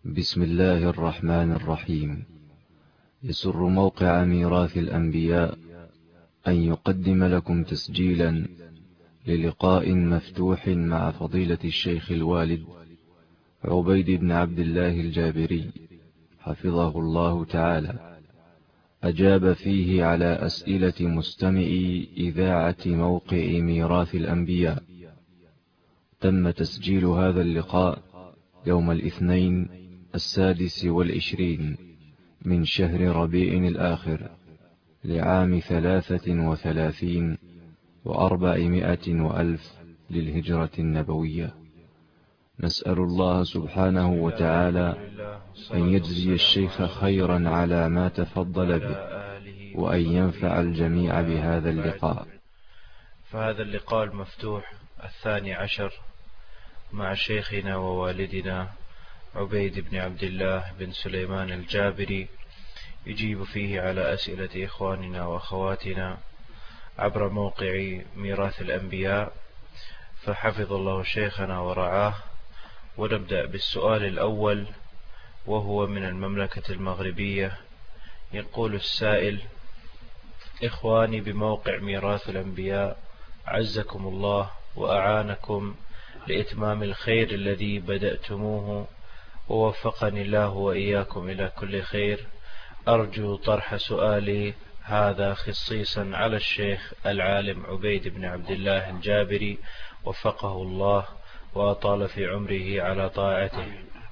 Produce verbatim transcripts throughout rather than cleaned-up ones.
بسم الله الرحمن الرحيم. يسر موقع ميراث الأنبياء أن يقدم لكم تسجيلا للقاء مفتوح مع فضيلة الشيخ الوالد عبيد بن عبد الله الجابري حفظه الله تعالى، أجاب فيه على أسئلة مستمعي إذاعة موقع ميراث الأنبياء. تم تسجيل هذا اللقاء يوم الاثنين السادس والعشرين من شهر ربيع الآخر لعام ثلاثة وثلاثين وأربعمائة وألف للهجرة النبوية. نسأل الله سبحانه وتعالى أن يجزي الشيخ خيرا على ما تفضل به، وأن ينفع الجميع بهذا اللقاء. فهذا اللقاء المفتوح الثاني عشر مع شيخنا ووالدنا عبيد بن عبد الله بن سليمان الجابري، يجيب فيه على أسئلة إخواننا وأخواتنا عبر موقع ميراث الأنبياء، فحفظ الله شيخنا ورعاه. ونبدأ بالسؤال الأول، وهو من المملكة المغربية. يقول السائل: إخواني بموقع ميراث الأنبياء، عزكم الله وأعانكم لإتمام الخير الذي بدأتموه، ووفقني الله وإياكم إلى كل خير. أرجو طرح سؤالي هذا خصيصا على الشيخ العالم عبيد بن عبد الله الجابري، وفقه الله وأطال في عمره على طاعته.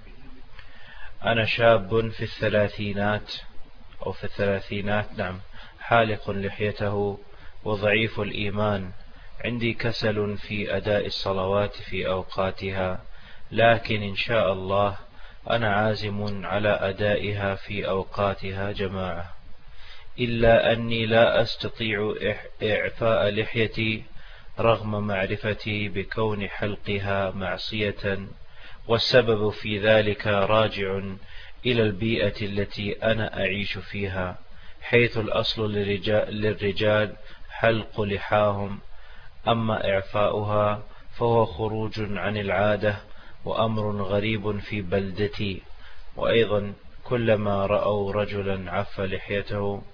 أنا شاب في الثلاثينات أو في الثلاثينات نعم حالق لحيته وضعيف الإيمان، عندي كسل في أداء الصلوات في أوقاتها، لكن إن شاء الله أنا عازم على أدائها في أوقاتها جماعة، إلا أني لا أستطيع إعفاء لحيتي رغم معرفتي بكون حلقها معصية، والسبب في ذلك راجع إلى البيئة التي أنا أعيش فيها، حيث الأصل للرجال, للرجال حلق لحاهم، أما إعفاؤها فهو خروج عن العادة وأمر غريب في بلدتي. وأيضا كلما رأوا رجلا عف لحيته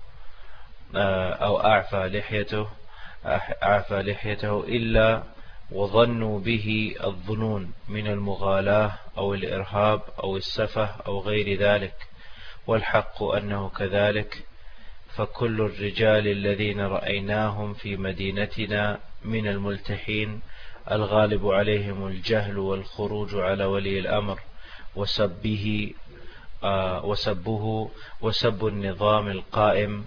أو أعفى لحيته أعفى لحيته إلا وظنوا به الظنون من المغالاة أو الإرهاب أو السفة أو غير ذلك، والحق أنه كذلك، فكل الرجال الذين رأيناهم في مدينتنا من الملتحين الغالب عليهم الجهل والخروج على ولي الأمر وسبه آه وسبه وسب النظام القائم،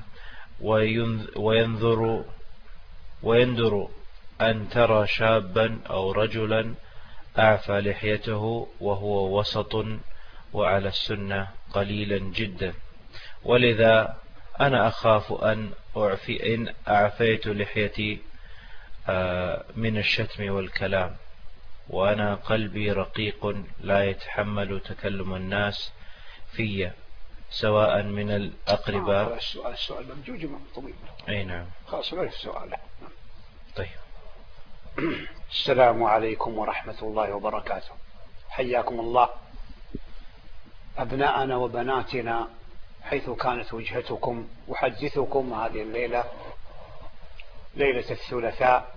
وينذر ويندر أن ترى شابا أو رجلا أعفى لحيته وهو وسط وعلى السنة قليلا جدا. ولذا أنا أخاف أن أعفي إن أعفيت لحيتي من الشتم والكلام، وأنا قلبي رقيق لا يتحمل تكلم الناس في، سواء من الأقرباء. السؤال السؤال ممجوج طويل. أي نعم. خلاص نعرف سؤاله. طيب. السلام عليكم ورحمة الله وبركاته. حياكم الله أبناءنا وبناتنا حيث كانت وجهتكم. أحدثكم هذه الليلة ليلة الثلاثاء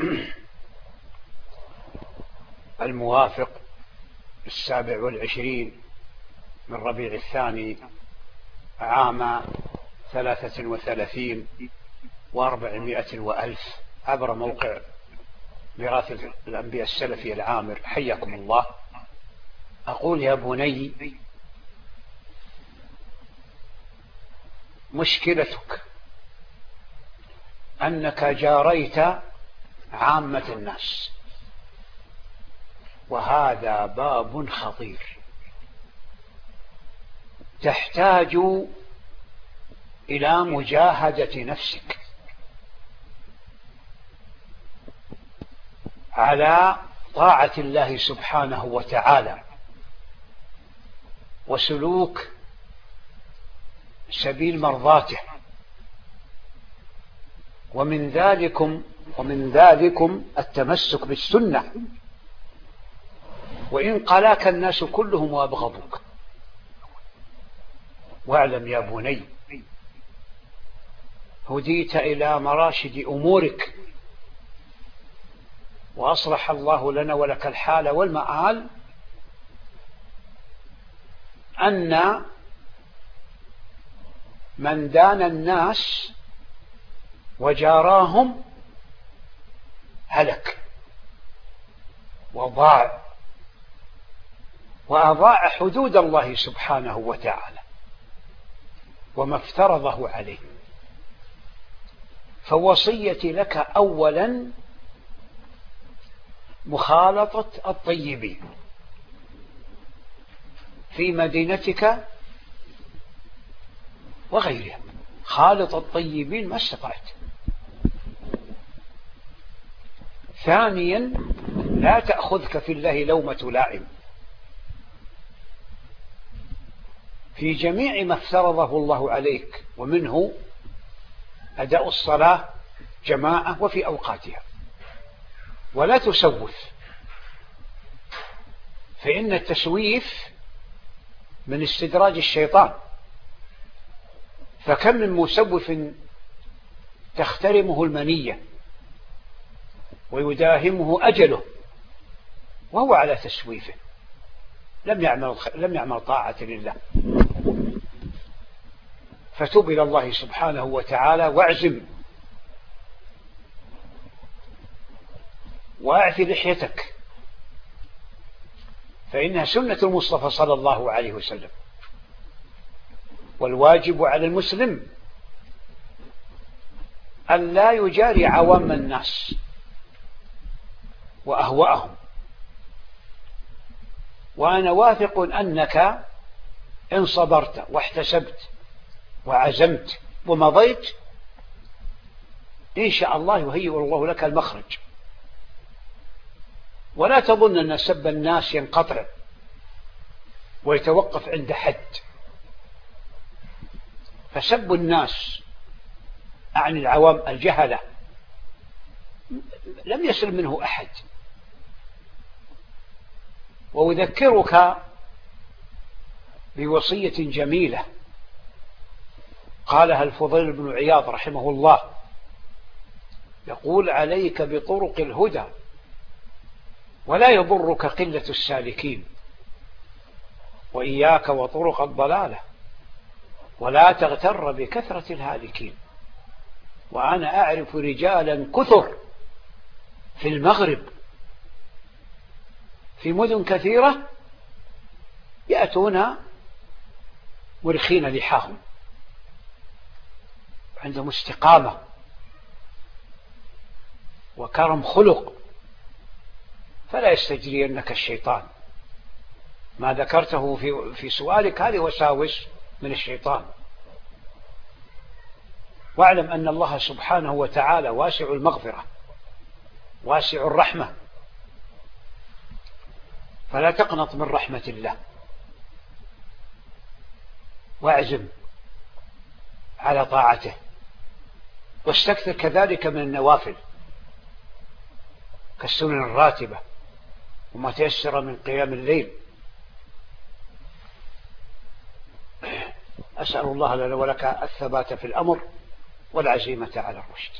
الموافق السابع والعشرين من ربيع الثاني عام ثلاثة وثلاثين وأربعمائة وألف، عبر موقع ميراث الأنبياء السلفي العامر. حياكم الله. أقول يا بني، مشكلتك أنك جاريت عامة الناس، وهذا باب خطير تحتاج إلى مجاهدة نفسك على طاعة الله سبحانه وتعالى وسلوك سبيل مرضاته. ومن ذلكم ومن ذلكم التمسك بالسنة، وإن قلاك الناس كلهم وأبغضوك. واعلم يا بني هديت إلى مراشد أمورك وأصلح الله لنا ولك الحال والمآل أن من دان الناس وجاراهم هلك وضاع وأضاع حدود الله سبحانه وتعالى وما افترضه عليه. فوصيتي لك أولا مخالطة الطيبين في مدينتك وغيرها، خالط الطيبين ما استطعت. ثانيا لا تأخذك في الله لومة لائم في جميع ما افترضه الله عليك، ومنه أداء الصلاة جماعة وفي أوقاتها، ولا تسوف، فإن التسويف من استدراج الشيطان. فكم من مسوف تخترمه المنية ويداهمه أجله وهو على تسويفه، لم يعمل لم يعمل طاعة لله. فتوب إلى الله سبحانه وتعالى واعزم واعف لحيتك، فإنها سنة المصطفى صلى الله عليه وسلم. والواجب على المسلم أن لا يجاري عوام الناس وأهواءهم. وأنا واثق أنك إن صبرت واحتسبت وعزمت ومضيت إن شاء الله يهيئ الله لك المخرج. ولا تظن أن سب الناس ينقطع ويتوقف عند حد، فسب الناس عن العوام الجهلة لم يسلم منه أحد. وأذكرك بوصية جميلة قالها الفضيل بن عياض رحمه الله، يقول: عليك بطرق الهدى ولا يضرك قلة السالكين، وإياك وطرق الضلالة ولا تغتر بكثرة الهالكين. وأنا أعرف رجالا كثر في المغرب في مدن كثيرة يأتون مرخين لحاهم، عندهم استقامة وكرم خلق، فلا يستجرينك الشيطان. ما ذكرته في في سؤالك هذه وساوس من الشيطان. واعلم أن الله سبحانه وتعالى واسع المغفرة واسع الرحمة، فلا تقنط من رحمة الله، واعزم على طاعته، واستكثر كذلك من النوافل كالسنن الراتبة وما تيسر من قيام الليل. أسأل الله لنا ولك الثبات في الأمر والعزيمة على الرشد.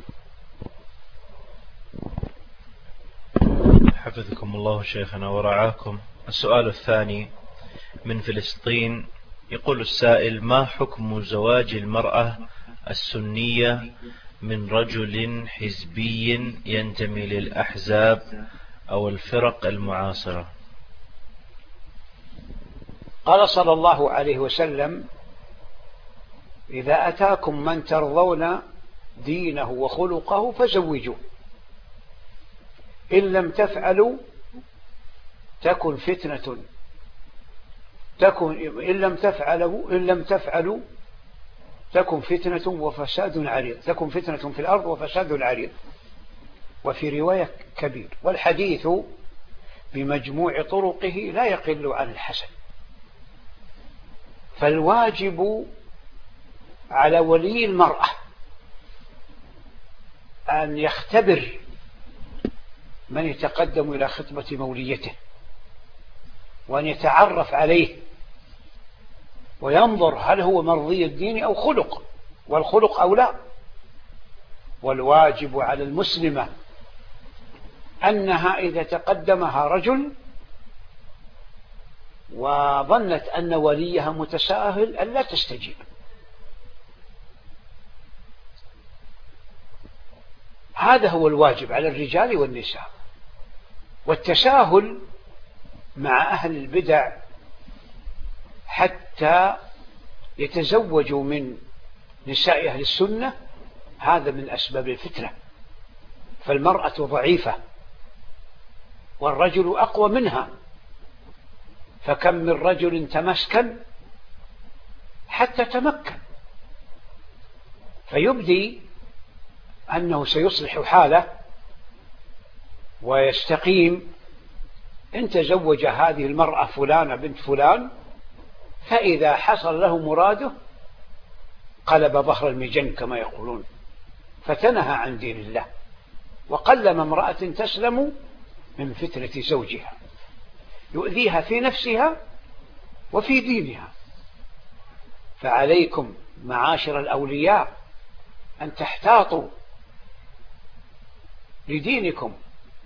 حفظكم الله شيخنا ورعاكم. السؤال الثاني من فلسطين، يقول السائل: ما حكم زواج المرأة السنية من رجل حزبي ينتمي للأحزاب أو الفرق المعاصرة؟ قال صلى الله عليه وسلم: إذا أتاكم من ترضون دينه وخلقه فزوجوه، إن لم تفعلوا تكن فتنة تكن إن لم تفعلوا إن لم تفعلوا تكن فتنة وفساد عريض تكن فتنة في الأرض وفساد عريض. وفي رواية كبير. والحديث بمجموع طرقه لا يقل عن الحسن. فالواجب على ولي المرأة أن يختبر من يتقدم إلى خطبة موليته، وأن يتعرف عليه وينظر هل هو مرضي الدين أو خلق، والخلق أولى. والواجب على المسلمة أنها إذا تقدمها رجل وظنت أن وليها متساهل أن لا تستجيب. هذا هو الواجب على الرجال والنساء. والتساهل مع أهل البدع حتى يتزوجوا من نساء أهل السنة هذا من أسباب الفتنة. فالمرأة ضعيفة والرجل أقوى منها، فكم من رجل تمسكن حتى تمكن، فيبدي أنه سيصلح حاله ويستقيم إن تزوج هذه المرأة فلانة بنت فلان، فإذا حصل له مراده قلب ظهر المجن كما يقولون، فتنهى عن دين الله. وقلما امرأة تسلم من فتنة زوجها يؤذيها في نفسها وفي دينها. فعليكم معاشر الأولياء أن تحتاطوا لدينكم،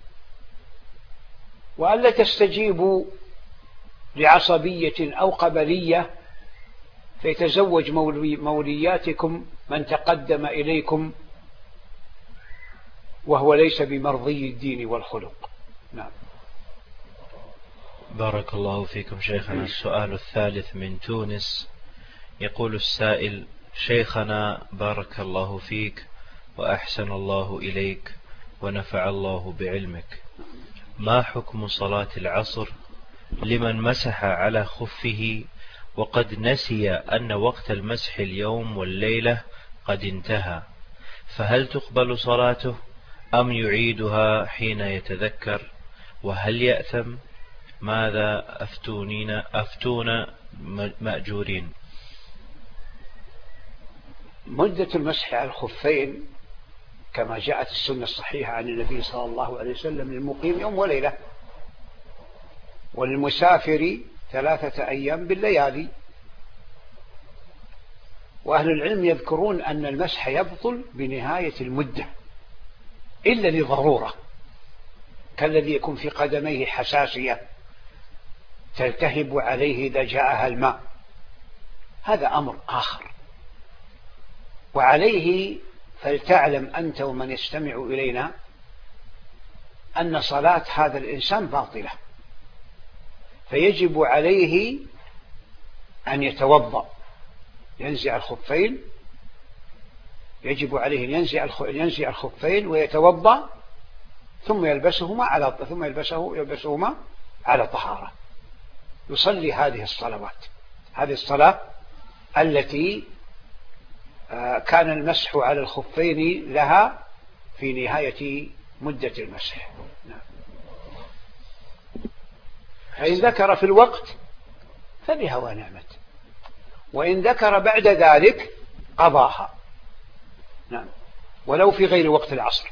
وألا تستجيبوا لعصبية أو قبلية فيتزوج مولي مولياتكم من تقدم إليكم وهو ليس بمرضي الدين والخلق. نعم. بارك الله فيكم شيخنا. السؤال الثالث من تونس، يقول السائل: شيخنا بارك الله فيك وأحسن الله إليك ونفع الله بعلمك، ما حكم صلاة العصر لمن مسح على خفه وقد نسي أن وقت المسح اليوم والليلة قد انتهى، فهل تقبل صلاته أم يعيدها حين يتذكر؟ وهل يأثم؟ ماذا أفتونين أفتون مأجورين؟ مدة المسح على الخفين كما جاءت السنة الصحيحة عن النبي صلى الله عليه وسلم للمقيم يوم وليلة، وللمسافر ثلاثة أيام بالليالي. وأهل العلم يذكرون أن المسح يبطل بنهاية المدة إلا لضرورة، كالذي يكون في قدميه حساسية تلتهب عليه إذا جاءها الماء، هذا أمر آخر. وعليه فلتعلم أنت ومن يستمع إلينا أن صلاة هذا الإنسان باطلة، فيجب عليه أن يتوضأ، ينزع الخفين، يجب عليه أن ينزع الخفين ويتوضأ ثم يلبسهما على ثم يلبسه يلبسهما على طهارة، يصلي هذه الصلوات، هذه الصلاة التي كان المسح على الخفين لها في نهاية مدة المسح. فإن ذكر في الوقت فبها ونعمت، وإن ذكر بعد ذلك قضاها، نعم، ولو في غير وقت العصر.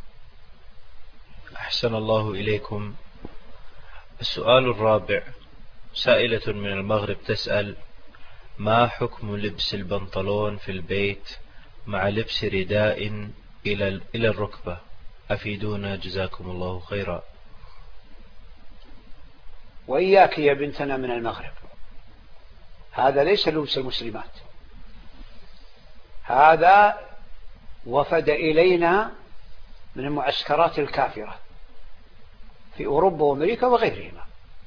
أحسن الله إليكم. السؤال الرابع، سائلة من المغرب تسأل: ما حكم لبس البنطلون في البيت مع لبس رداء إلى إلى الركبة؟ أفيدونا جزاكم الله خيرا. وإياك يا بنتنا من المغرب، هذا ليس لبس المسلمات، هذا وفد إلينا من المعسكرات الكافرة في أوروبا وأمريكا وغيرهما.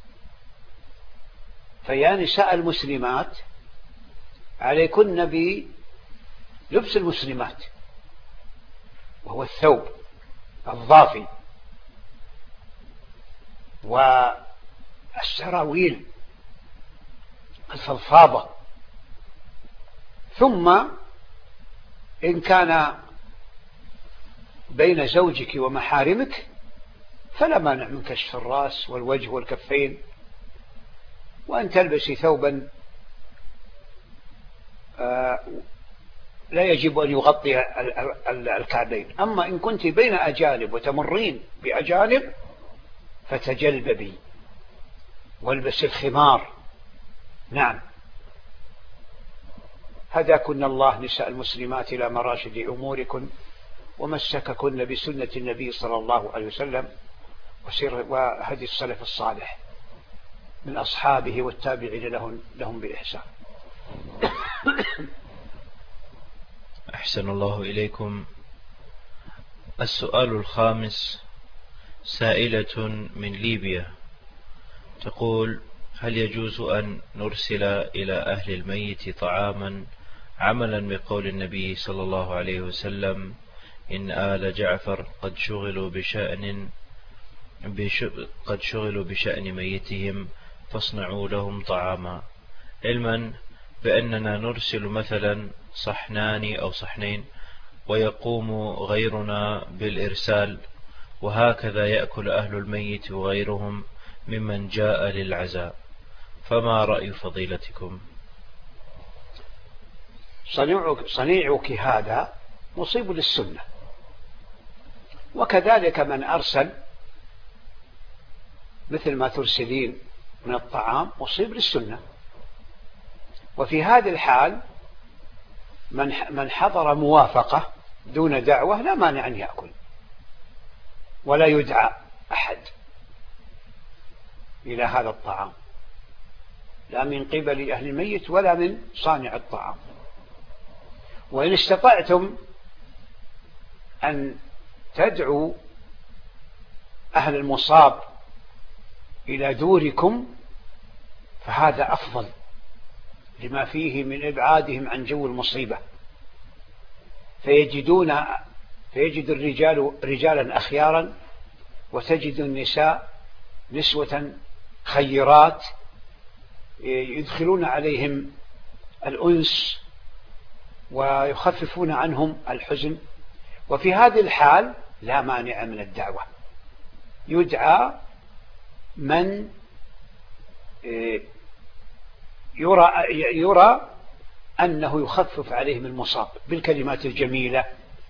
فيا نساء المسلمات عليكن بلبس المسلمات، وهو الثوب الضافي والسراويل الفضفاضة. ثم إن كان بين زوجك ومحارمك فلا مانع من كشف الرأس والوجه والكفين، وأن تلبسي ثوبا لا يجب أن يغطي الكعبين. أما إن كنت بين أجانب وتمرين بأجانب فتجلببي والبس الخمار، نعم، هداكن الله نساء المسلمات إلى مراشد أموركن ومسككن بسنة النبي صلى الله عليه وسلم وهدي السلف الصالح من أصحابه والتابعين لهم, لهم بإحسان. أحسن الله إليكم. السؤال الخامس، سائلة من ليبيا تقول: هل يجوز أن نرسل إلى أهل الميت طعاما عملا بقول النبي صلى الله عليه وسلم: إن آل جعفر قد شغلوا بشأن بش قد شغلوا بشأن ميتهم فاصنعوا لهم طعاما، علما بأننا نرسل مثلا صحنان أو صحنين ويقوم غيرنا بالإرسال، وهكذا يأكل أهل الميت وغيرهم ممن جاء للعزاء، فما رأي فضيلتكم؟ صنيعك هذا مصيب للسنة، وكذلك من أرسل مثل ما ترسلين من الطعام مصيب للسنة. وفي هذه الحال من حضر موافقة دون دعوة لا مانع أن يأكل، ولا يدعى أحد إلى هذا الطعام، لا من قبل أهل الميت ولا من صانع الطعام. وإن استطعتم أن تدعوا أهل المصاب إلى دوركم فهذا أفضل، لما فيه من إبعادهم عن جو المصيبة، فيجدون فيجد الرجال رجالا أخيارا، وتجد النساء نسوة خيرات يدخلون عليهم الأنس ويخففون عنهم الحزن. وفي هذه الحال لا مانع من الدعوة، يدعى من يرى, يرى أنه يخفف عليهم المصاب بالكلمات الجميلة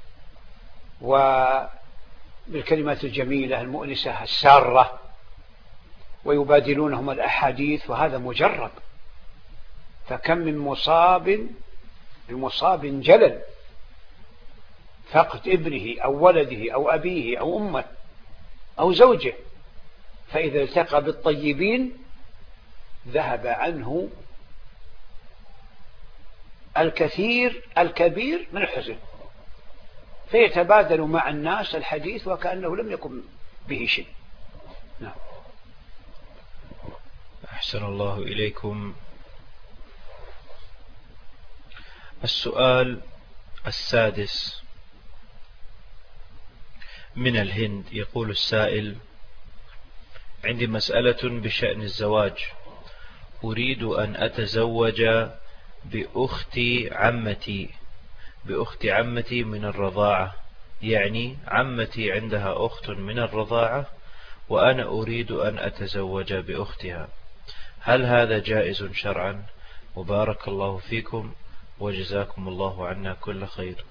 وبالكلمات الجميلة المؤنسة السارة، ويبادلونهم الأحاديث، وهذا مجرب. فكم من مصاب بمصاب جلل، فقد ابنه أو ولده أو أبيه أو أمه أو زوجه، فإذا التقى بالطيبين ذهب عنه الكثير الكبير من الحزن، فيتبادل مع الناس الحديث وكأنه لم يكن به شيء. نعم. أحسن الله إليكم. السؤال السادس من الهند، يقول السائل: عندي مسألة بشأن الزواج، أريد أن أتزوج بأخت عمتي بأخت عمتي من الرضاعة، يعني عمتي عندها أخت من الرضاعة وأنا أريد أن أتزوج بأختها، هل هذا جائز شرعا؟ وبارك الله فيكم وجزاكم الله عنا كل خير.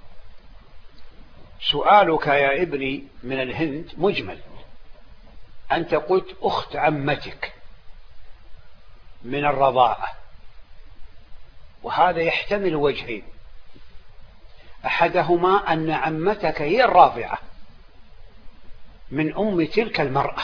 سؤالك يا ابني من الهند مجمل. أنت قلت أخت عمتك من الرضاعة، وهذا يحتمل وجهين: أحدهما أن عمتك هي الراضعة من أم تلك المرأة،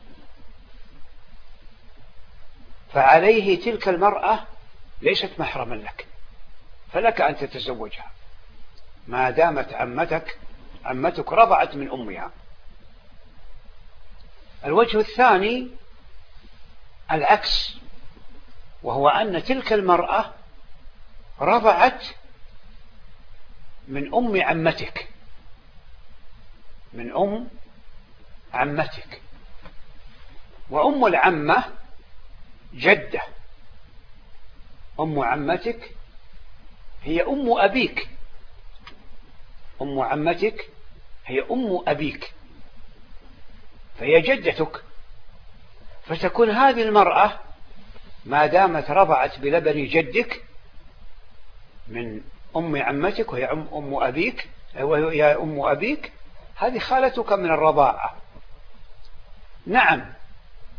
فعليه تلك المرأة ليست محرما لك، فلك أن تتزوجها ما دامت عمتك عمتك رضعت من أمها. الوجه الثاني العكس، وهو أن تلك المرأة رضعت من أم عمتك من أم عمتك وأم العمة جدة. أم عمتك هي أم أبيك، أم عمتك هي أم أبيك، فهي جدتك، فتكون هذه المرأة ما دامت رضعت بلبن جدك من أم عمتك وهي أم أبيك وهي أم أبيك، هذه خالتك من الرضاعة. نعم،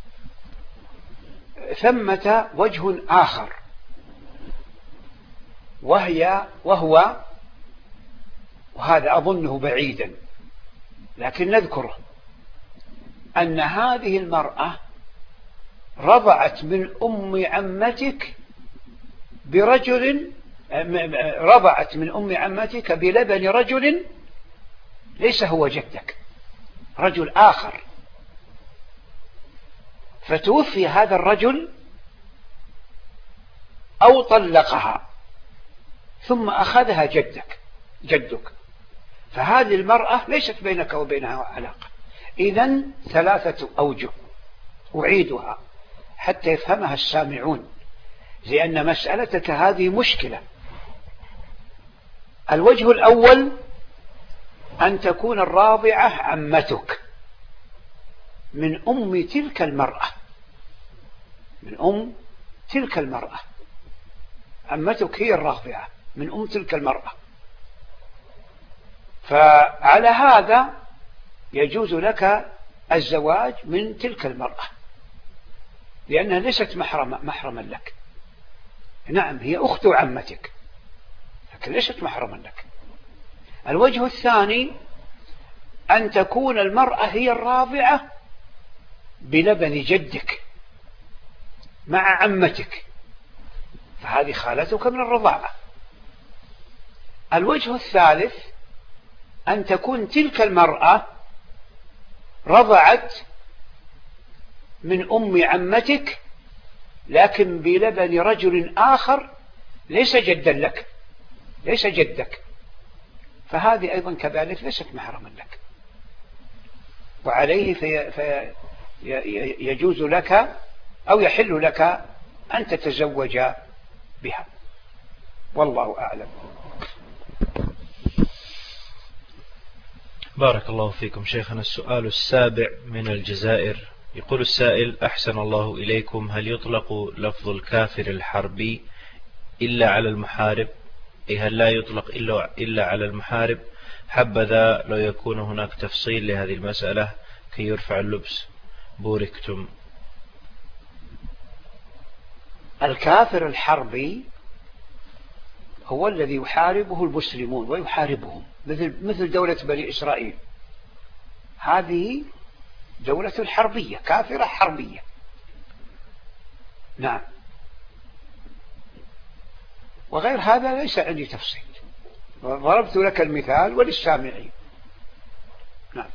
ثمة وجه آخر، وهي وهو وهذا أظنه بعيدا لكن نذكره، أن هذه المرأة رضعت من أم عمتك برجل رضعت من أم عمتك بلبن رجل ليس هو جدك، رجل آخر، فتوفي هذا الرجل أو طلقها ثم أخذها جدك جدك، فهذه المرأة ليست بينك وبينها علاقة. إذن ثلاثة أوجه أعيدها حتى يفهمها السامعون، لأن مسألتك هذه مشكلة. الوجه الأول أن تكون الراضعة عمتك من أم تلك المرأة، من أم تلك المرأة، عمتك هي الراضعة من أم تلك المرأة، فعلى هذا يجوز لك الزواج من تلك المرأة لأنها ليست محرما محرما لك. نعم هي أخت عمتك لكن ليست محرما لك. الوجه الثاني أن تكون المرأة هي الراضعة بلبن جدك مع عمتك، فهذه خالتك من الرضاعة. الوجه الثالث أن تكون تلك المرأة رضعت من أم عمتك لكن بلبن رجل آخر ليس جدا لك، ليس جدك، فهذه أيضا كذلك ليست محرما لك، وعليه في في يجوز لك أو يحل لك أن تتزوج بها، والله أعلم. بارك الله فيكم شيخنا. السؤال السابع من الجزائر، يقول السائل: أحسن الله إليكم، هل يطلق لفظ الكافر الحربي إلا على المحارب؟ أي هل لا يطلق إلا, إلا على المحارب؟ حبذا لو يكون هناك تفصيل لهذه المسألة كي يرفع اللبس، بوركتم. الكافر الحربي هو الذي يحاربه المسلمون ويحاربهم، مثل مثل دولة بني إسرائيل، هذه دولة حربية كافرة حربية. نعم، وغير هذا ليس عندي تفصيل، ضربت لك المثال وللسامعين. نعم.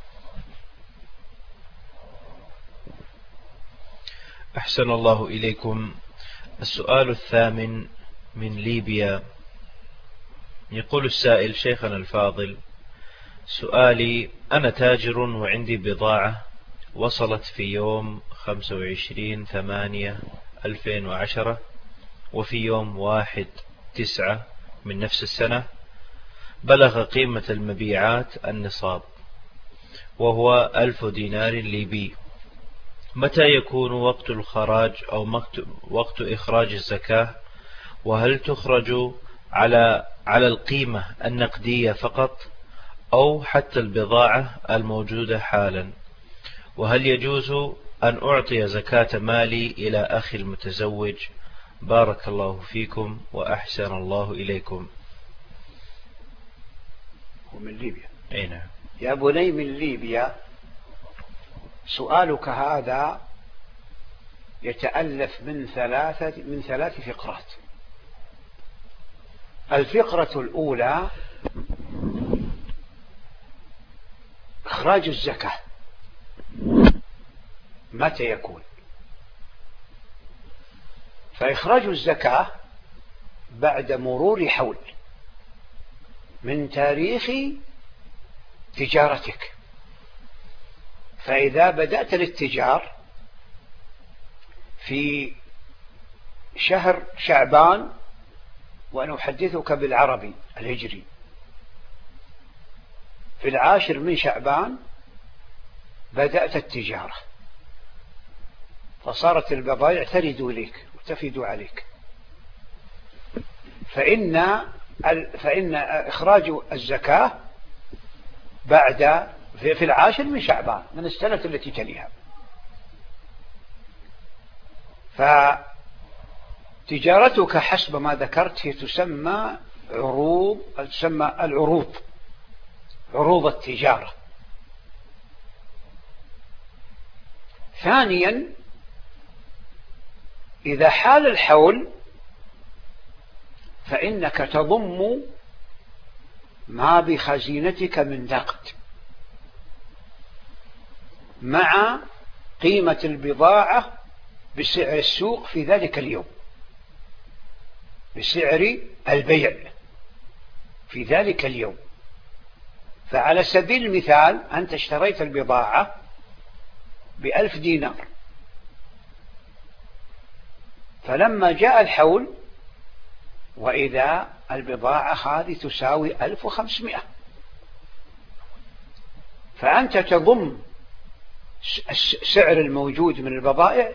أحسن الله إليكم. السؤال الثامن من ليبيا، يقول السائل: شيخنا الفاضل، سؤالي: أنا تاجر وعندي بضاعة وصلت في يوم خمسة وعشرين ثمانية ألفين وعشرة وفي يوم واحد تسعة من نفس السنة بلغ قيمة المبيعات النصاب وهو ألف دينار ليبي، متى يكون وقت الخراج أو وقت إخراج الزكاة؟ وهل تخرج على على القيمة النقدية فقط أو حتى البضاعة الموجودة حالا؟ وهل يجوز أن أعطي زكاة مالي إلى أخي المتزوج؟ بارك الله فيكم وأحسن الله إليكم. ومن ليبيا. أي نعم. يا بني من ليبيا، سؤالك هذا يتألف من ثلاثة من ثلاث فقرات. الفقرة الأولى إخراج الزكاة متى يكون؟ فإخراج الزكاة بعد مرور حول من تاريخ تجارتك، فإذا بدأت الاتجار في شهر شعبان، وأنا أحدثك بالعربي الهجري، في العاشر من شعبان بدأت التجارة، فصارت البضائع ترد إليك وتفيد عليك، فإن فإن إخراج الزكاة بعد في العاشر من شعبان من السنة التي تليها. ف... فإن إخراج الزكاة بعد في, في العاشر من شعبان من السنة التي تليها. ف... فإن إخراج الزكاة بعد في, في العاشر من شعبان من السنة التي تليها. تجارتك حسب ما ذكرت هي تسمى عروض، تسمى العروض، عروض التجارة. ثانيا إذا حال الحول فإنك تضم ما بخزينتك من نقد مع قيمة البضاعة بسعر السوق في ذلك اليوم، بسعر البيع في ذلك اليوم. فعلى سبيل المثال أنت اشتريت البضاعة بألف دينار، فلما جاء الحول وإذا البضاعة هذه تساوي ألف وخمسمائة، فأنت تضم السعر الموجود من البضائع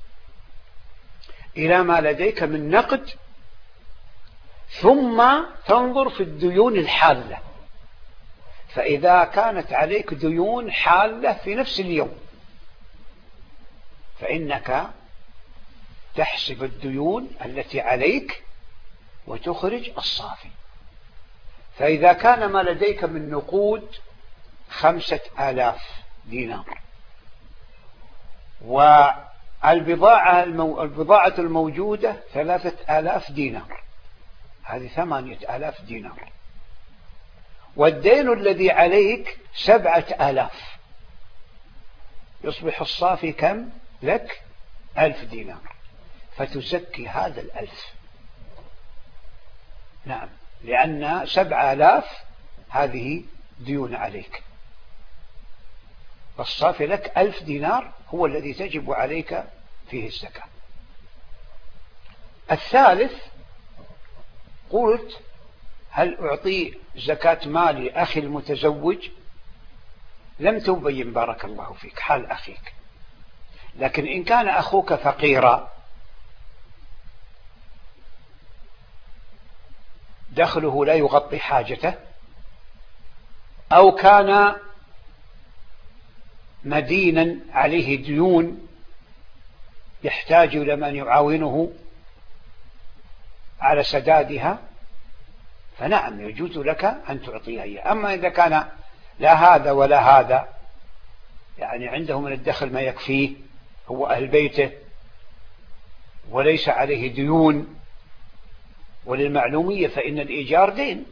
إلى ما لديك من نقد، ثم تنظر في الديون الحالة، فإذا كانت عليك ديون حالة في نفس اليوم فإنك تحسب الديون التي عليك وتخرج الصافي. فإذا كان ما لديك من نقود خمسة آلاف دينار والبضاعة البضاعة الموجودة ثلاثة آلاف دينار، هذه ثمانية آلاف دينار، والدين الذي عليك سبعة آلاف، يصبح الصافي كم لك؟ ألف دينار، فتزكي هذا الألف. نعم، لأن سبعة آلاف هذه ديون عليك، فالصافي لك ألف دينار هو الذي تجب عليك فيه الزكاة. الثالث قلت هل أعطي زكاة مالي أخي المتزوج؟ لم تبين بارك الله فيك حال أخيك، لكن إن كان أخوك فقيرا دخله لا يغطي حاجته، أو كان مدينا عليه ديون يحتاج إلى من يعاونه على سدادها، فنعم يجوز لك أن تعطيه إياه. أما إذا كان لا هذا ولا هذا، يعني عنده من الدخل ما يكفيه هو أهل بيته وليس عليه ديون، وللمعلومية فإن الإيجار دين.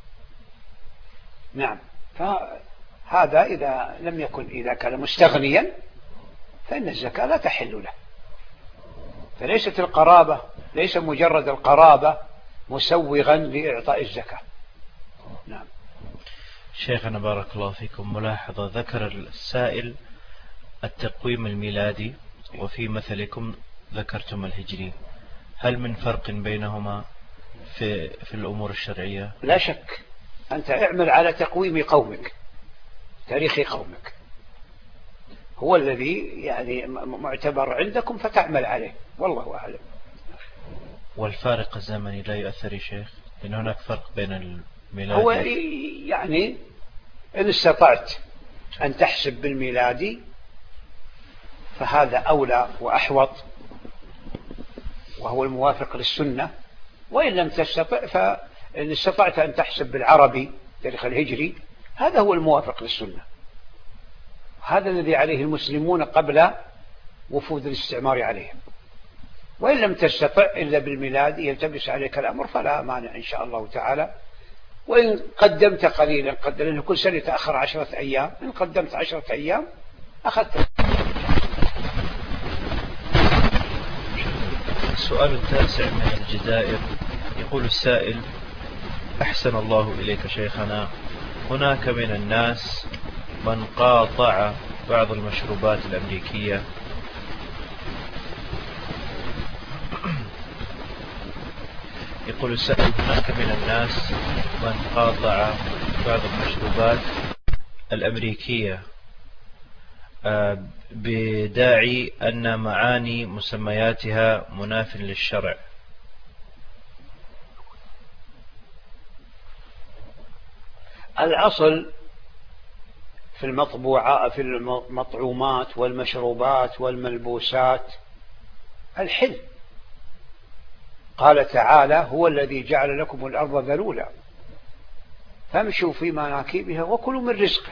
نعم، فهذا إذا لم يكن، إذا كان مستغنيا فإن الزكاة لا تحل له. فليست القرابة، ليس مجرد القرابة مسوغا لإعطاء الزكاة. نعم. شيخنا بارك الله فيكم، ملاحظة، ذكر السائل التقويم الميلادي وفي مثلكم ذكرتم الهجري، هل من فرق بينهما في في الأمور الشرعية؟ لا شك، أنت اعمل على تقويم قومك، تاريخ قومك هو الذي يعني معتبر عندكم فتعمل عليه، والله أعلم. والفارق الزمني لا يؤثر يا شيخ؟ لأن هناك فرق بين الميلادي، هو يعني إن استطعت أن تحسب بالميلادي فهذا أولى وأحوط وهو الموافق للسنة، وإن لم تستطع فإن استطعت أن تحسب بالعربي تاريخ الهجري هذا هو الموافق للسنة، هذا الذي عليه المسلمون قبل وفود الاستعمار عليهم. وإن لم تستطع إلا بالميلاد يلتبس عليك الأمر فلا مانع إن شاء الله تعالى. وإن قدمت قليلا قد، لأنه كل سنة تأخر عشرة أيام، إن قدمت عشرة أيام أخذت. السؤال التاسع من الجزائر، يقول السائل: أحسن الله إليك شيخنا، هناك من الناس من قاطع بعض المشروبات الأمريكية يقول السائل: هناك من الناس من قاطع بعض المشروبات الأمريكية بداعي أن معاني مسمياتها مناف للشرع. الأصل في المطبوعات في المطعومات والمشروبات والملبوسات الحل، قال تعالى هو الذي جعل لكم الأرض ذلولا فامشوا في مناكبها وكلوا من رزقه.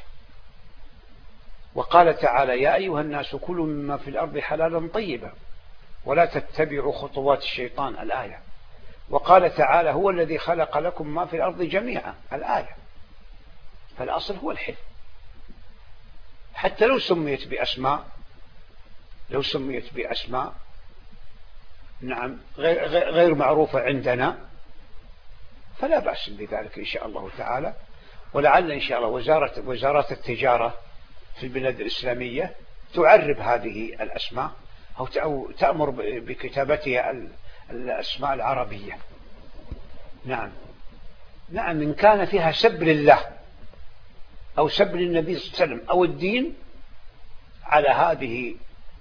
وقال تعالى يا أيها الناس كلوا مما في الأرض حلالا طيبا ولا تتبعوا خطوات الشيطان الآية. وقال تعالى هو الذي خلق لكم ما في الأرض جميعا الآية. فالأصل هو الحل، حتى لو سميت بأسماء لو سميت بأسماء نعم غير, غير معروفة عندنا فلا بأس بذلك إن شاء الله تعالى. ولعل إن شاء الله وزارة, وزارة التجارة في البلاد الإسلامية تعرب هذه الأسماء أو تأمر بكتابتها الأسماء العربية. نعم نعم إن كان فيها سب لله أو سب للنبي صلى الله عليه وسلم أو الدين على هذه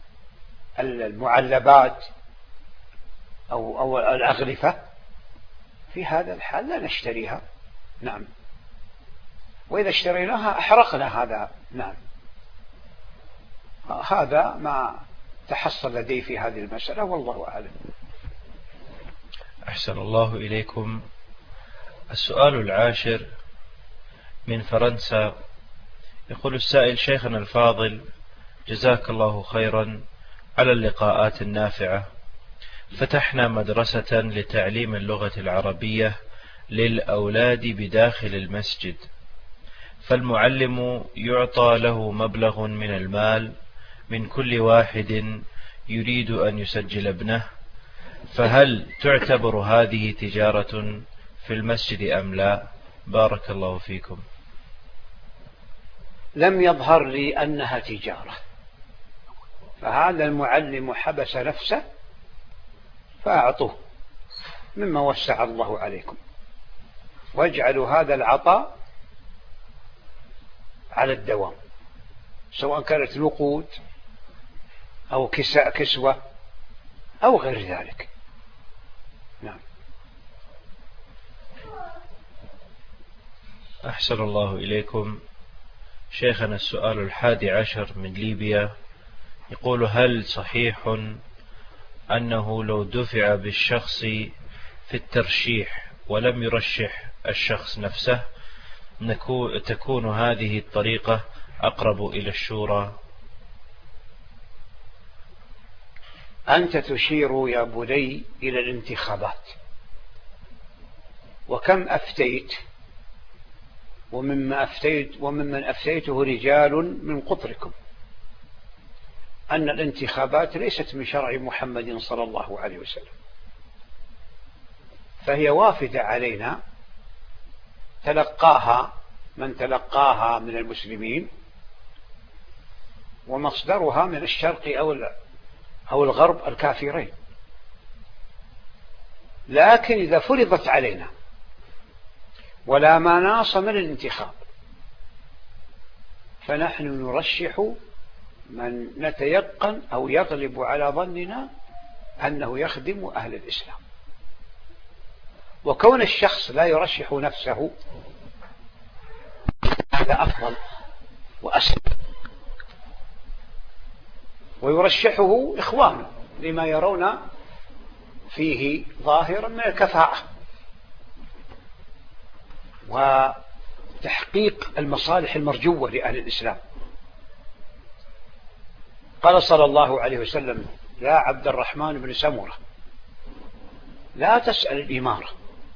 المعلبات أو, أو الأغلفة في هذا الحال لا نشتريها. نعم وإذا اشتريناها أحرقنا هذا. نعم هذا ما تحصل لدي في هذه المسألة والله أعلم. أحسن الله إليكم. السؤال العاشر من فرنسا، يقول السائل شيخنا الفاضل جزاك الله خيرا على اللقاءات النافعة. فتحنا مدرسة لتعليم اللغة العربية للأولاد بداخل المسجد، فالمعلم يعطى له مبلغ من المال من كل واحد يريد أن يسجل ابنه، فهل تعتبر هذه تجارة في المسجد أم لا؟ بارك الله فيكم. لم يظهر لي أنها تجارة، فهذا المعلم حبس نفسه فأعطوه مما وسع الله عليكم، واجعلوا هذا العطاء على الدوام سواء كانت نقود أو كساء كسوة أو غير ذلك. نعم. أحسن الله إليكم. شيخنا السؤال الحادي عشر من ليبيا، يقول هل صحيح أنه لو دفع بالشخص في الترشيح ولم يرشح الشخص نفسه تكون هذه الطريقة أقرب إلى الشورى؟ أنت تشير يا بني إلى الانتخابات، وكم أفتيت ومما أفتيت وممن أفتيته رجال من قطركم أن الانتخابات ليست من شرع محمد صلى الله عليه وسلم، فهي وافدة علينا تلقاها من تلقاها من المسلمين، ومصدرها من الشرق أو الغرب الكافرين. لكن إذا فرضت علينا ولا مناص من الانتخاب فنحن نرشح من نتيقن أو يغلب على ظننا أنه يخدم أهل الإسلام. وكون الشخص لا يرشح نفسه هذا أفضل وأسهل، ويرشحه إخوانه لما يرون فيه ظاهرا من الكفاءة وتحقيق المصالح المرجوة لأهل الإسلام. قال صلى الله عليه وسلم يا عبد الرحمن بن سمرة لا تسأل الإمارة،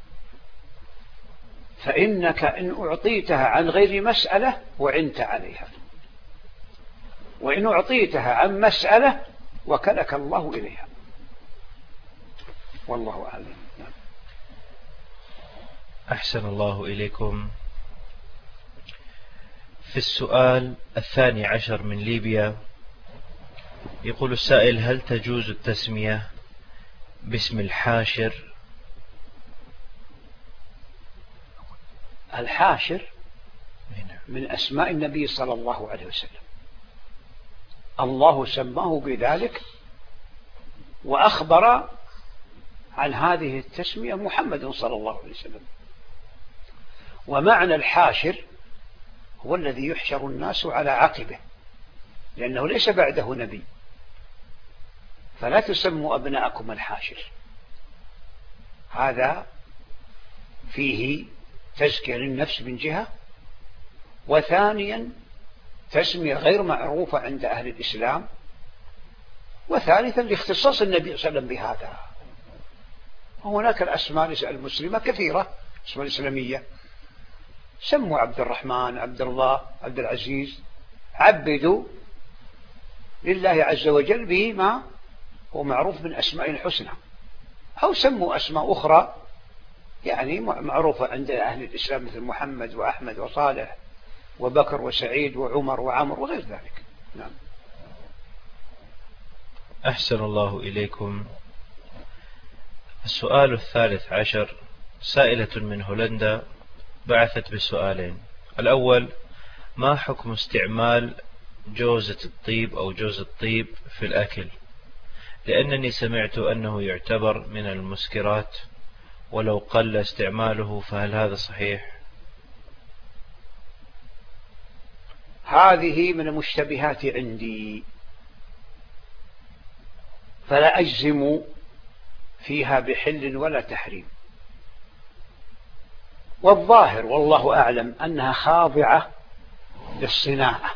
فإنك إن أعطيتها عن غير مسألة وعنت عليها، وإن أعطيتها عن مسألة وكلك الله إليها. والله أعلم. أحسن الله إليكم. في السؤال الثاني عشر من ليبيا، يقول السائل هل تجوز التسمية باسم الحاشر؟ الحاشر من أسماء النبي صلى الله عليه وسلم، الله سماه بذلك وأخبر عن هذه التسمية محمد صلى الله عليه وسلم. ومعنى الحاشر هو الذي يحشر الناس على عقبه، لأنه ليس بعده نبي، فلا تسموا أبناءكم الحاشر، هذا فيه تزكية للنفس من جهة، وثانيا تسمية غير معروفة عند أهل الإسلام، وثالثا لاختصاص النبي صلى الله عليه وسلم بهذا. وهناك الأسماء المسلمة كثيرة، اسماء الإسلامية، سموا عبد الرحمن، عبد الله، عبد العزيز، عبدوا لله عز وجل به ما هو معروف من أسماء الحسنى، أو سموا أسماء أخرى يعني معروفة عند أهل الإسلام مثل محمد وأحمد وصالح وبكر وسعيد وعمر وعمر وغير ذلك. نعم. أحسن الله إليكم. السؤال الثالث عشر، سائلة من هولندا بعثت بسؤالين. الأول: ما حكم استعمال جوزة الطيب أو جوز الطيب في الأكل؟ لأنني سمعت أنه يعتبر من المسكرات، ولو قل استعماله فهل هذا صحيح؟ هذه من المشتبهات عندي، فلا أجزم فيها بحل ولا تحريم، والظاهر والله أعلم أنها خاضعة للصناعة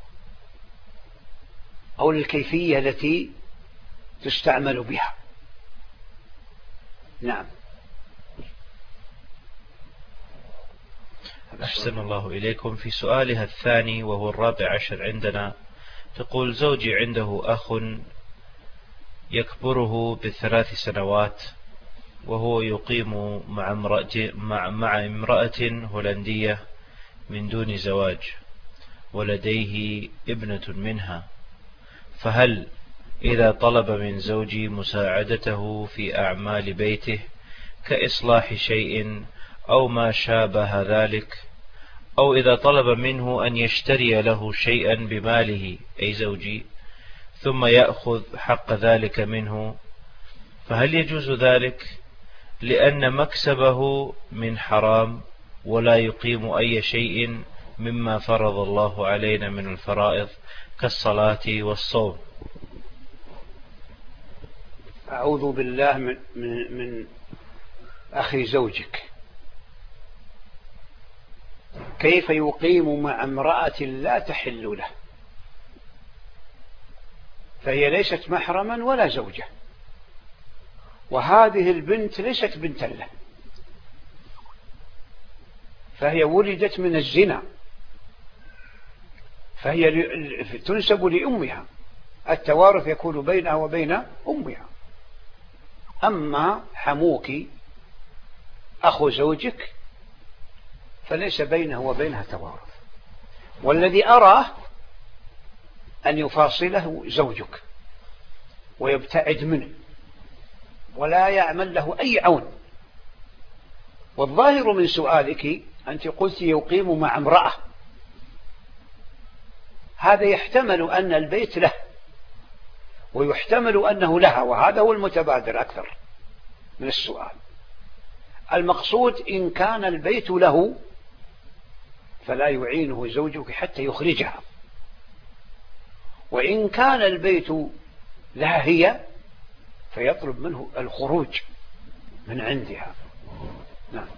أو للكيفية التي تستعمل بها. نعم. أحسن الله إليكم. في سؤالها الثاني وهو الرابع عشر عندنا، تقول: زوجي عنده أخ يكبره بثلاث سنوات، وهو يقيم مع امرأة, مع, مع امرأة هولندية من دون زواج، ولديه ابنة منها، فهل إذا طلب من زوجي مساعدته في أعمال بيته كإصلاح شيء أو ما شابه ذلك، أو إذا طلب منه أن يشتري له شيئا بماله أي زوجي ثم يأخذ حق ذلك منه، فهل يجوز ذلك؟ لأن مكسبه من حرام ولا يقيم أي شيء مما فرض الله علينا من الفرائض كالصلاة والصوم. أعوذ بالله من, من, من أخي زوجك، كيف يقيم مع امرأة لا تحل له؟ فهي ليست محرما ولا زوجة، وهذه البنت ليست بنتا له، فهي ولدت من الزنا، فهي تنسب لأمها، التوارث يكون بينها وبين أمها. أما حموك أخو زوجك فليس بينه وبينها توارث، والذي أراه أن يفاصله زوجك ويبتعد منه ولا يعمل له أي عون. والظاهر من سؤالك أنت قلت يقيم مع امرأة، هذا يحتمل أن البيت له ويحتمل أنه لها، وهذا هو المتبادر أكثر من السؤال. المقصود إن كان البيت له فلا يعينه زوجك حتى يخرجها، وإن كان البيت لها هي فيطلب منه الخروج من عندها. نعم.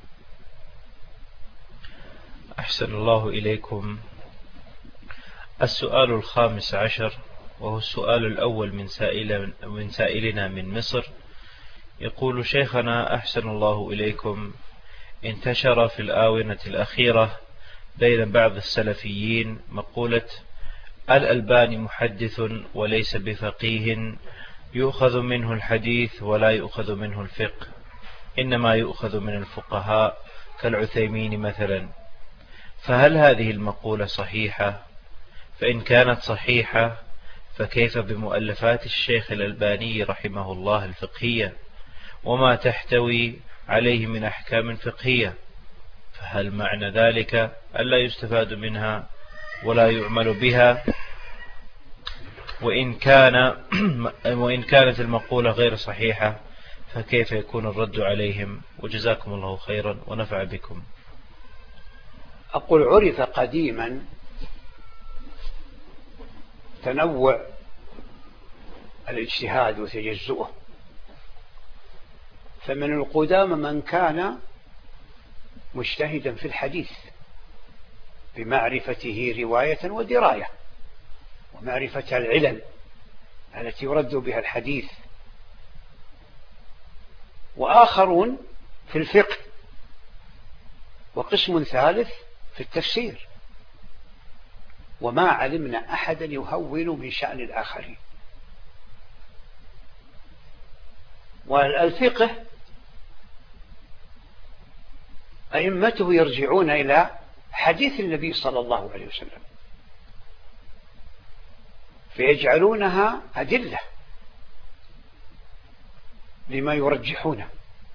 أحسن الله إليكم. السؤال الخامس عشر وهو السؤال الأول من سائل من سائلنا من مصر، يقول: شيخنا أحسن الله إليكم، انتشر في الآونة الأخيرة بين بعض السلفيين مقولة الألباني محدث وليس بفقيه، يؤخذ منه الحديث ولا يؤخذ منه الفقه، إنما يؤخذ من الفقهاء كالعثيمين مثلا، فهل هذه المقولة صحيحة؟ فإن كانت صحيحة فكيف بمؤلفات الشيخ الألباني رحمه الله الفقهية وما تحتوي عليه من أحكام فقهية؟ فهل معنى ذلك ألا يستفاد منها ولا يعمل بها؟ وإن كان وإن كانت المقولة غير صحيحة فكيف يكون الرد عليهم؟ وجزاكم الله خيرا ونفع بكم. أقول: عرف قديما تنوع الاجتهاد وتجزؤه، فمن القدامى من كان مجتهدا في الحديث بمعرفته رواية ودراية ومعرفة العلل التي يرد بها الحديث، وآخرون في الفقه، وقسم ثالث في التفسير. وما علمنا أحدا يهون من شأن الآخرين. والفقه أئمته يرجعون إلى حديث النبي صلى الله عليه وسلم فيجعلونها أدلة لما يرجحونه.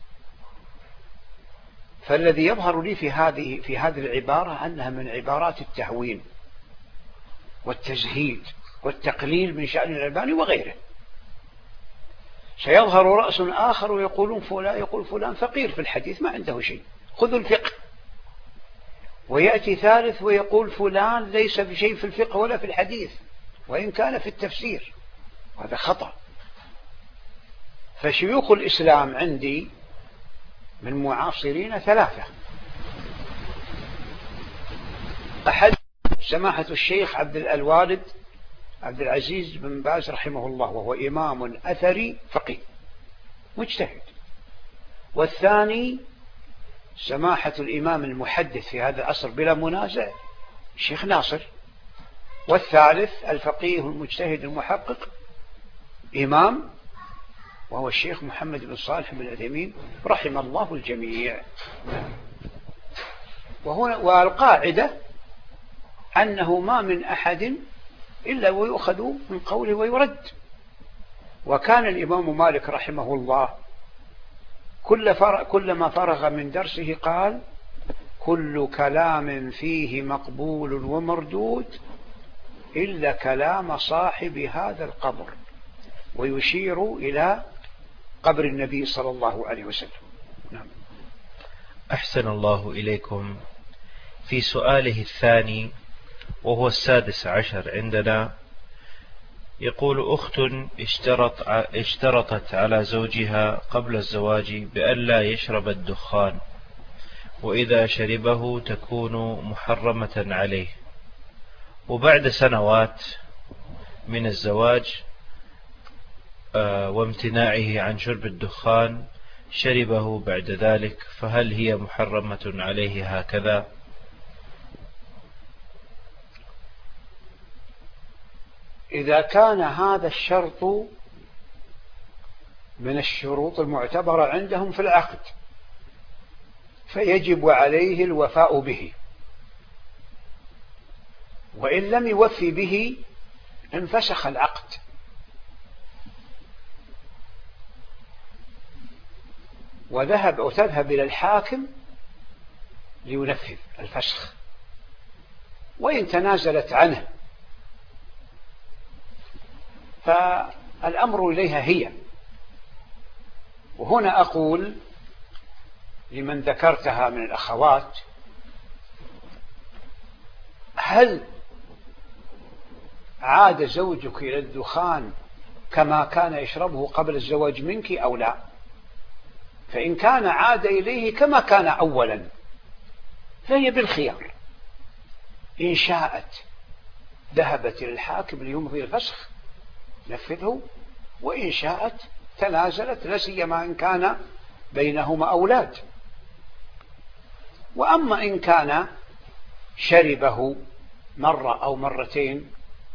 فالذي يظهر لي في هذه في هذه العبارة أنها من عبارات التهوين والتزهيد والتقليل من شأن الألباني وغيره. سيظهر رأس آخر ويقولون فلان يقول فلان فقير في الحديث ما عنده شيء، خذوا الفقه. ويأتي ثالث ويقول فلان ليس بشيء في الفقه ولا في الحديث وإن كان في التفسير، هذا خطأ. فشيوخ الإسلام عندي من معاصرين ثلاثة: أحد سماحة الشيخ عبد الوالد عبد العزيز بن باز رحمه الله، وهو إمام أثري فقيه مجتهد. والثاني سماحة الإمام المحدث في هذا العصر بلا منازع الشيخ ناصر. والثالث الفقيه المجتهد المحقق إمام، وهو الشيخ محمد بن صالح بن عثيمين رحم الله الجميع. وهنا والقاعدة أنه ما من أحد إلا ويؤخذ من قوله ويرد. وكان الإمام مالك رحمه الله كل فرق كلما فرغ من درسه قال: كل كلام فيه مقبول ومردود إلا كلام صاحب هذا القبر، ويشير إلى قبر النبي صلى الله عليه وسلم. نعم. أحسن الله إليكم. في سؤاله الثاني وهو السادس عشر عندنا يقول: أخت اشترط اشترطت على زوجها قبل الزواج بأن لا يشرب الدخان، وإذا شربه تكون محرمة عليه، وبعد سنوات من الزواج وامتناعه عن شرب الدخان شربه بعد ذلك، فهل هي محرمة عليه هكذا؟ إذا كان هذا الشرط من الشروط المعتبرة عندهم في العقد فيجب عليه الوفاء به، وإن لم يوفي به انفسخ العقد. وذهب أو تذهب إلى الحاكم لينفذ الفسخ، وإن تنازلت عنه فالأمر إليها هي. وهنا أقول لمن ذكرتها من الأخوات: هل عاد زوجك إلى الدخان كما كان يشربه قبل الزواج منك أو لا؟ فإن كان عاد إليه كما كان أولا فهي بالخيار، إن شاءت ذهبت إلى الحاكم ليمضي الفسخ نفذه، وإن شاءت تنازلت، لا سيما إن كان بينهما أولاد. وأما إن كان شربه مرة أو مرتين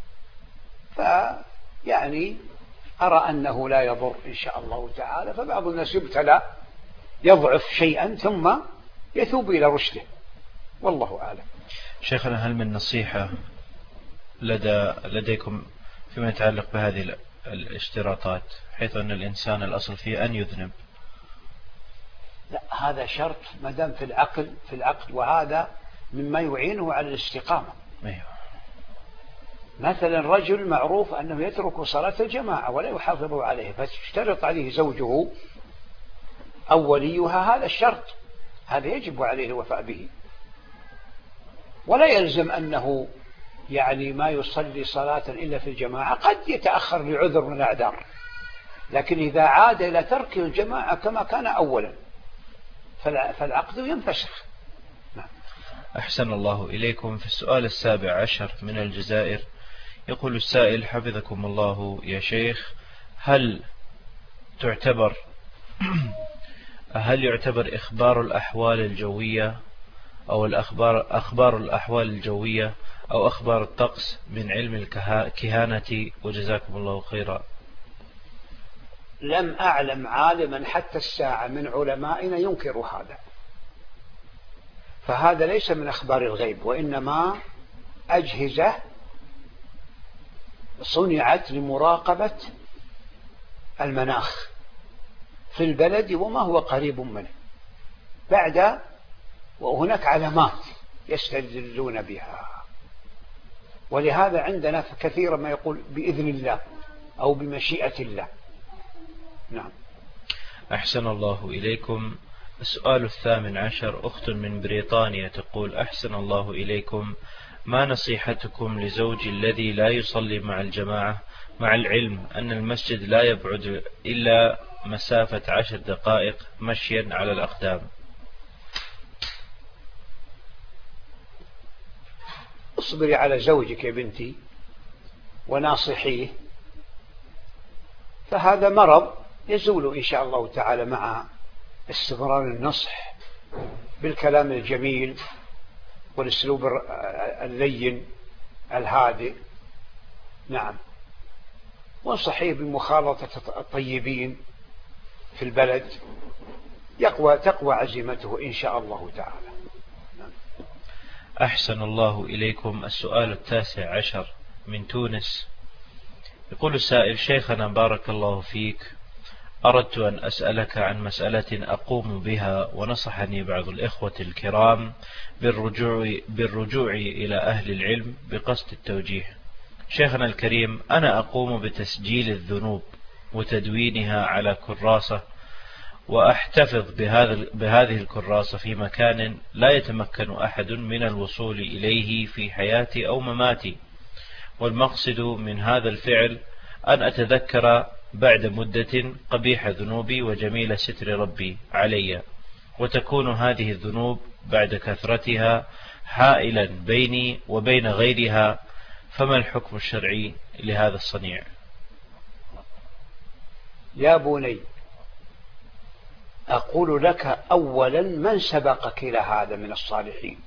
فيعني أرى أنه لا يضر إن شاء الله تعالى. فبعض الناس يبتلى يضعف شيئا ثم يثوب إلى رشده، والله أعلم. شيخنا، هل من نصيحة لدى لديكم فيما يتعلق بهذه الاشتراطات، حيث أن الإنسان الأصل فيه أن يذنب؟ لا، هذا شرط ما دام في العقل في العقد، وهذا مما يعينه على الاستقامة. أيوه. مثلا رجل معروف أنه يترك صلاة الجماعة ولا يحافظ عليه، فاشترط عليه زوجه أو وليها هذا الشرط، هذا يجب عليه الوفاء به، ولا يلزم أنه يعني ما يصلي صلاة إلا في الجماعة، قد يتأخر لعذر من الأعذار، لكن إذا عاد إلى ترك الجماعة كما كان أولا فالعقد ينفسخ. أحسن الله إليكم. في السؤال السابع عشر من الجزائر يقول السائل: حفظكم الله يا شيخ، هل تعتبر هل يعتبر إخبار الأحوال الجوية أو الأخبار أخبار الأحوال الجوية أو أخبار الطقس من علم الكهانة؟ وجزاكم الله خيرا. لم أعلم عالما حتى الساعة من علمائنا ينكر هذا، فهذا ليس من أخبار الغيب، وإنما أجهزة صنعت لمراقبة المناخ في البلد وما هو قريب منه، بعد وهناك علامات يستدلون بها. ولهذا عندنا كثيرا ما يقول بإذن الله أو بمشيئة الله. نعم. أحسن الله إليكم. السؤال الثامن عشر، أخت من بريطانيا تقول: أحسن الله إليكم، ما نصيحتكم لزوجي الذي لا يصلي مع الجماعة مع العلم أن المسجد لا يبعد إلا مسافة عشر دقائق مشيا على الأقدام؟ اصبري على زوجك يا بنتي وناصحيه، فهذا مرض يزول إن شاء الله تعالى مع استمرار النصح بالكلام الجميل والاسلوب اللين الهادئ. نعم. وانصحيه بمخالطة الطيبين في البلد، يقوى تقوى عزيمته إن شاء الله تعالى. نعم. أحسن الله إليكم. السؤال التاسع عشر من تونس يقول السائل: شيخنا بارك الله فيك، أردت أن أسألك عن مسألة أقوم بها ونصحني بعض الإخوة الكرام بالرجوع, بالرجوع إلى أهل العلم بقصد التوجيه. شيخنا الكريم، أنا أقوم بتسجيل الذنوب وتدوينها على كراسة، وأحتفظ بهذا بهذه الكراسة في مكان لا يتمكن أحد من الوصول إليه في حياتي أو مماتي، والمقصد من هذا الفعل أن أتذكر بعد مدة قبيح ذنوبي وجميل ستر ربي علي، وتكون هذه الذنوب بعد كثرتها حائلا بيني وبين غيرها، فما الحكم الشرعي لهذا الصنيع؟ يا بني، أقول لك أولا من سبقك إلى هذا من الصالحين،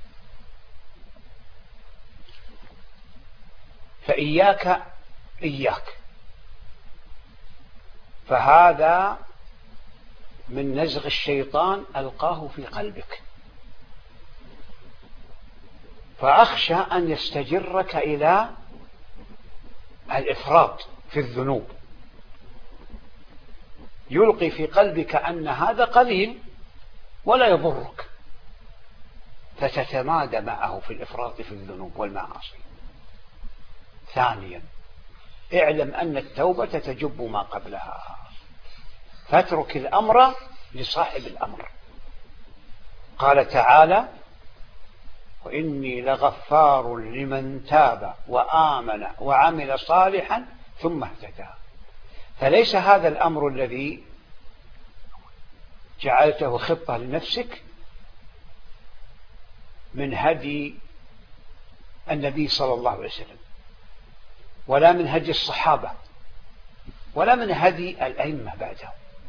فإياك إياك فهذا من نزغ الشيطان ألقاه في قلبك، فأخشى أن يستجرك إلى الإفراط في الذنوب، يلقي في قلبك أن هذا قليل ولا يضرك، فتتمادى معه في الإفراط في الذنوب والمعاصي. ثانيا، اعلم أن التوبة تجب ما قبلها، فاترك الأمر لصاحب الأمر. قال تعالى: وإني لغفار لمن تاب وآمن وعمل صالحا ثم اهتدى. فليس هذا الأمر الذي جعلته خطة لنفسك من هدي النبي صلى الله عليه وسلم، ولا من هدي الصحابة، ولا من هدي الأئمة بعده،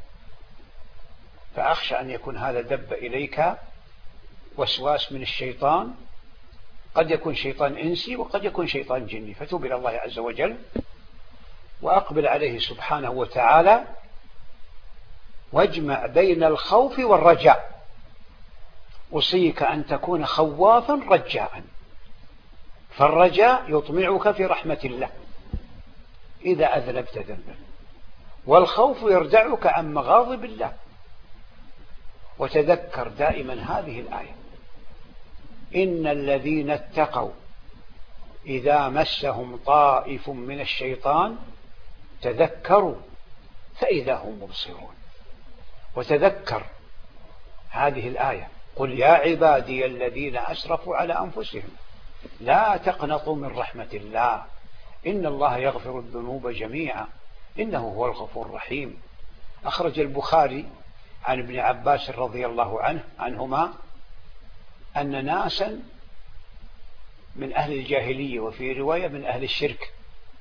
فأخشى أن يكون هذا دب إليك وسواس من الشيطان، قد يكون شيطان إنسي وقد يكون شيطان جني، فتوب إلى الله عز وجل وأقبل عليه سبحانه وتعالى، واجمع بين الخوف والرجاء. أوصيك أن تكون خوافا رجاء، فالرجاء يطمعك في رحمة الله إذا أذنبت ذنبا، والخوف يردعك عن مغاضب الله. وتذكر دائما هذه الآية: إن الذين اتقوا إذا مسهم طائف من الشيطان تذكروا فإذا هم مبصرون. وتذكر هذه الآية: قل يا عبادي الذين أسرفوا على أنفسهم لا تقنطوا من رحمة الله إن الله يغفر الذنوب جميعا إنه هو الغفور الرحيم. أخرج البخاري عن ابن عباس رضي الله عنه عنهما أن ناسا من أهل الجاهلية وفي رواية من أهل الشرك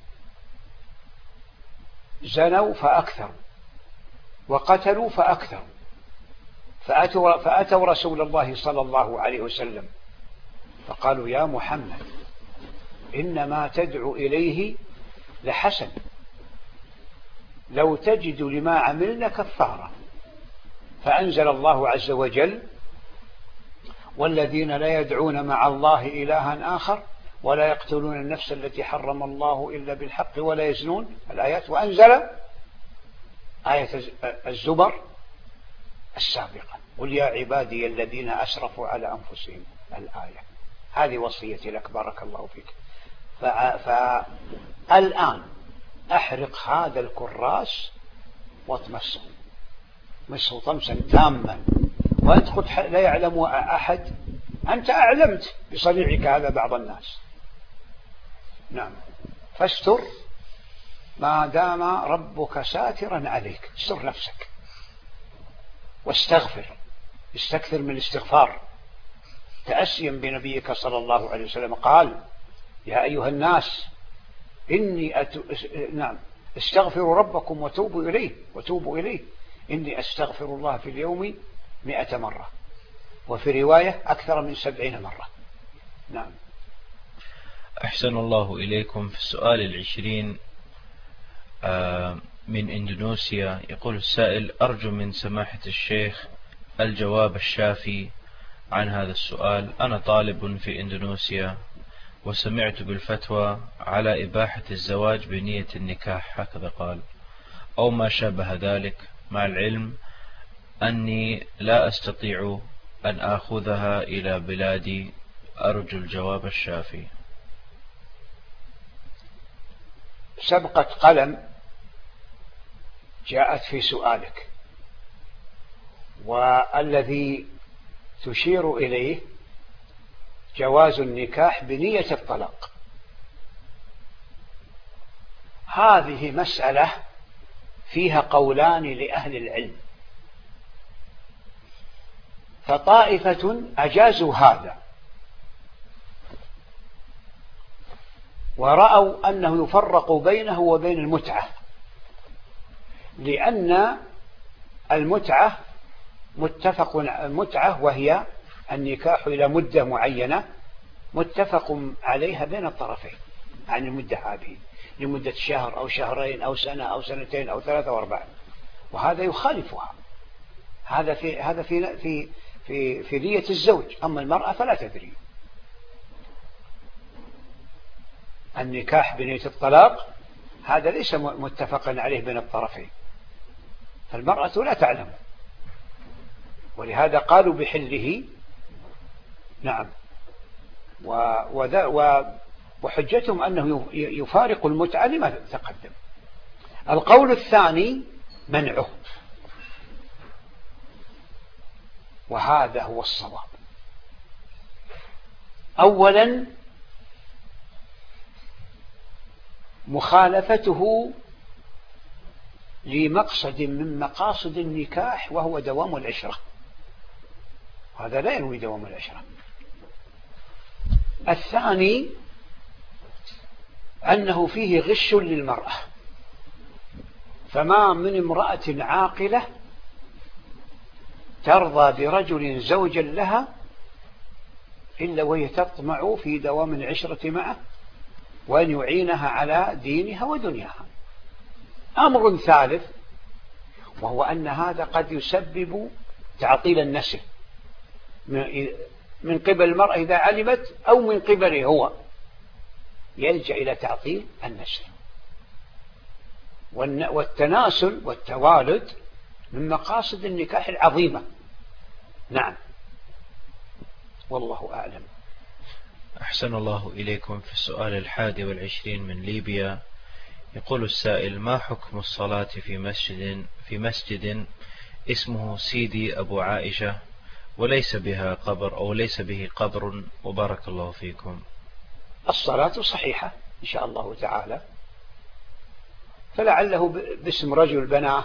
زنوا فأكثروا وقتلوا فأكثروا، فأتوا, فأتوا رسول الله صلى الله عليه وسلم فقالوا: يا محمد، إنما تدعو إليه لحسن، لو تجد لما عملنا كفارة. فأنزل الله عز وجل: والذين لا يدعون مع الله إلها آخر ولا يقتلون النفس التي حرم الله إلا بالحق ولا يزنون، الآيات. وأنزل آية الزبر السابقة: قل يا عبادي الذين أسرفوا على أنفسهم، الآية. هذه وصيتي لك، بارك الله فيك. فالآن أحرق هذا الكراس واطمسه، مسه طمسا تاما، وأنت قلت لا يعلم أحد، أنت أعلمت بصنيعك هذا بعض الناس. نعم، فاستر ما دام ربك ساترا عليك، استر نفسك واستغفر، استكثر من الاستغفار تأسيا بنبيك صلى الله عليه وسلم. قال: يا أيها الناس إني أت... نعم استغفروا ربكم وتوبوا إليه وتوبوا إليه إني أستغفر الله في اليوم مئة مرة، وفي رواية أكثر من سبعين مرة. نعم. أحسن الله إليكم. في السؤال العشرين من إندونيسيا، يقول السائل: أرجو من سماحة الشيخ الجواب الشافي عن هذا السؤال. أنا طالب في إندونيسيا وسمعت بالفتوى على إباحة الزواج بنية النكاح، هكذا قال، أو ما شابه ذلك، مع العلم أني لا أستطيع أن آخذها إلى بلادي. أرجو الجواب الشافي. سبقت قلم جاءت في سؤالك، والذي تشير إليه جواز النكاح بنية الطلاق. هذه مسألة فيها قولان لأهل العلم، فطائفة أجازوا هذا ورأوا أنه يفرق بينه وبين المتعة، لأن المتعة متفق المتعة وهي النكاح إلى مدة معينة متفق عليها بين الطرفين، عن المدة هذه لمدة شهر أو شهرين أو سنة أو سنتين أو ثلاثة وأربعة، وهذا يخالفها. هذا في هذا في في في في نية الزوج، أما المرأة فلا تدري. النكاح بنية الطلاق هذا ليس متفقا عليه بين الطرفين، فالمرأة لا تعلم، ولهذا قالوا بحله. نعم. وحجتهم أنه يفارق المتعة لما تقدم. القول الثاني منعه، وهذا هو الصواب. أولا مخالفته لمقصد من مقاصد النكاح وهو دوام العشرة، هذا لا ينوي دوام العشرة. الثاني أنه فيه غش للمرأة، فما من امرأة عاقلة ترضى برجل زوجا لها إلا وهي تطمع في دوام العشرة معه وأن يعينها على دينها ودنياها. أمر ثالث وهو أن هذا قد يسبب تعطيل النسل من قبل المرأة إذا علمت، أو من قبله هو يلجأ إلى تعطيل النسل. والتناسل والتوالد من مقاصد النكاح العظيمة. نعم، والله أعلم. أحسن الله إليكم. في السؤال الحادي والعشرين من ليبيا، يقول السائل: ما حكم الصلاة في مسجد في مسجد اسمه سيدي أبو عائشة وليس بها قبر أو ليس به قبر، وبارك الله فيكم؟ الصلاة صحيحة إن شاء الله تعالى، فلعله باسم رجل بناه،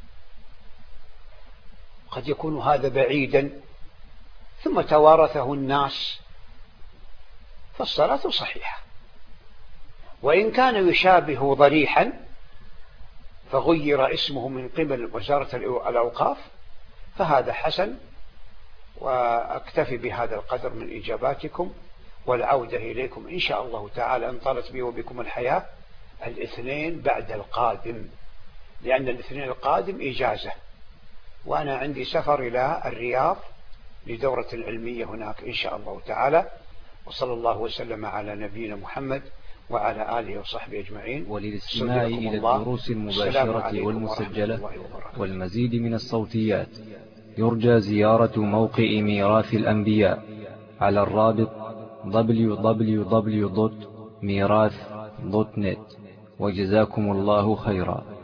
قد يكون هذا بعيدا ثم توارثه الناس، فالصلاة صحيحة. وإن كان يشابه ضريحا فغير اسمه من قبل وزارة الأوقاف فهذا حسن. وأكتفي بهذا القدر من إجاباتكم، والعودة إليكم إن شاء الله تعالى إن طالت بي وبكم الحياة الاثنين بعد القادم، لأن الاثنين القادم إجازة، وأنا عندي سفر إلى الرياض لدورة علمية هناك إن شاء الله تعالى. وصلى الله وسلم على نبينا محمد وعلى آله وصحبه أجمعين. وللاستماع إلى الدروس المباشرة والمسجلة والمزيد من الصوتيات يرجى زيارة موقع ميراث الأنبياء على الرابط دبليو دبليو دبليو دوت ميراث دوت نت. وجزاكم الله خيرا.